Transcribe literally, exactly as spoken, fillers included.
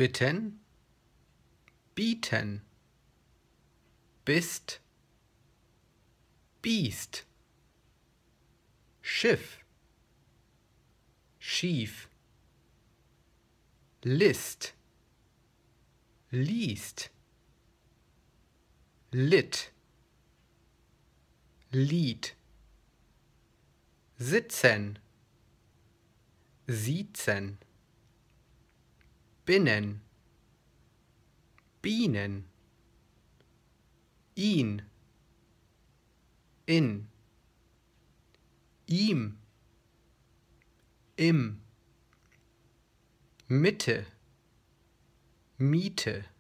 bitten, bieten, bist, Biest, Schiff, schief, List, liest, Litt, Lied, sitzen, siezen, binnen, Bienen, ihn, in, ihm, im, Mitte, Miete,